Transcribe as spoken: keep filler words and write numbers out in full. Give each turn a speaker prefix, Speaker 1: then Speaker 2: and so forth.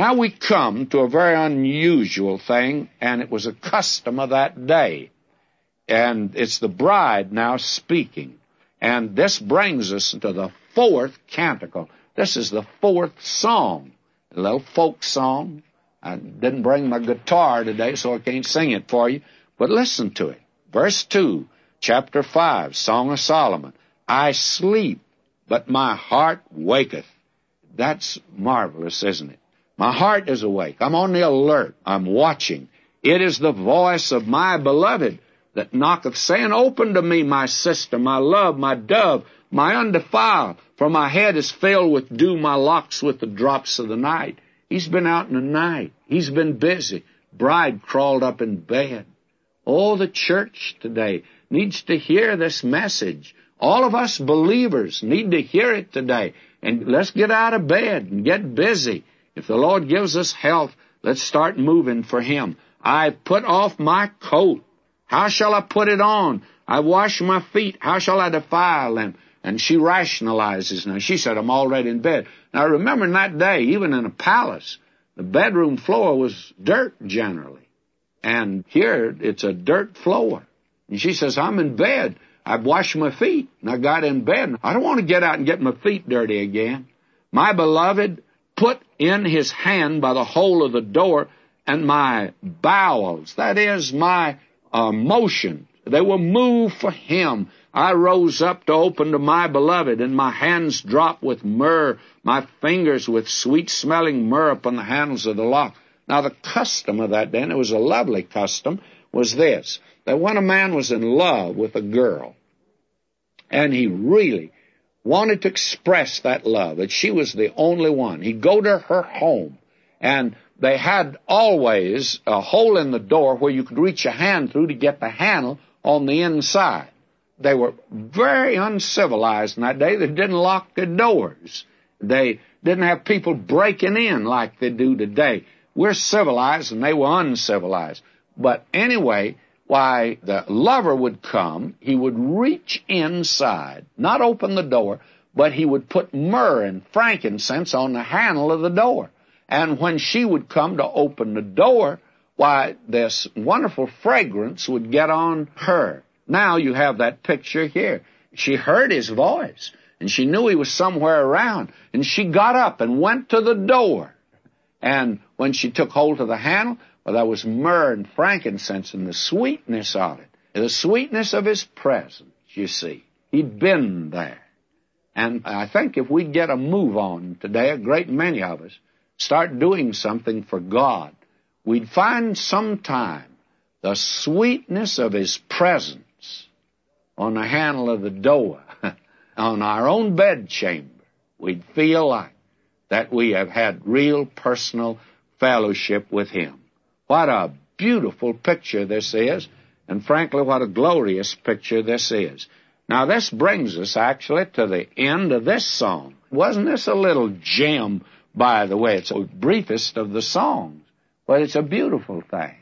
Speaker 1: Now we come to a very unusual thing, and it was a custom of that day. And it's the bride now speaking. And this brings us to the fourth canticle. This is the fourth song, a little folk song. I didn't bring my guitar today, so I can't sing it for you. But listen to it. Verse two, chapter five, Song of Solomon. I sleep, but my heart waketh. That's marvelous, isn't it? My heart is awake. I'm on the alert. I'm watching. It is the voice of my beloved that knocketh, saying, Open to me, my sister, my love, my dove, my undefiled. For my head is filled with dew, my locks with the drops of the night. He's been out in the night. He's been busy. Bride crawled up in bed. Oh, the church today needs to hear this message. All of us believers need to hear it today. And let's get out of bed and get busy. If the Lord gives us health, let's start moving for Him. I've put off my coat. How shall I put it on? I've washed my feet. How shall I defile them? And she rationalizes now. She said, I'm already in bed. Now remember in that day, even in a palace, the bedroom floor was dirt generally. And here it's a dirt floor. And she says, I'm in bed. I've washed my feet, and I got in bed. I don't want to get out and get my feet dirty again. My beloved put in his hand by the hole of the door, and my bowels, that is, my uh, motion, they were moved for him. I rose up to open to my beloved, and my hands dropped with myrrh, my fingers with sweet-smelling myrrh upon the handles of the lock. Now, the custom of that day, and it was a lovely custom, was this, that when a man was in love with a girl, and he really wanted to express that love, that she was the only one, he'd go to her home, and they had always a hole in the door where you could reach your hand through to get the handle on the inside. They were very uncivilized in that day. They didn't lock their doors. They didn't have people breaking in like they do today. We're civilized, and they were uncivilized. But anyway, why, the lover would come, he would reach inside, not open the door, but he would put myrrh and frankincense on the handle of the door. And when she would come to open the door, why, this wonderful fragrance would get on her. Now you have that picture here. She heard his voice, and she knew he was somewhere around, and she got up and went to the door. And when she took hold of the handle, well, there was myrrh and frankincense and the sweetness of it, the sweetness of his presence, you see. He'd been there. And I think if we get a move on today, a great many of us, start doing something for God, we'd find sometime the sweetness of his presence on the handle of the door, on our own bedchamber. We'd feel like that we have had real personal fellowship with him. What a beautiful picture this is, and frankly, what a glorious picture this is. Now, this brings us actually to the end of this song. Wasn't this a little gem, by the way? It's the briefest of the songs, but it's a beautiful thing.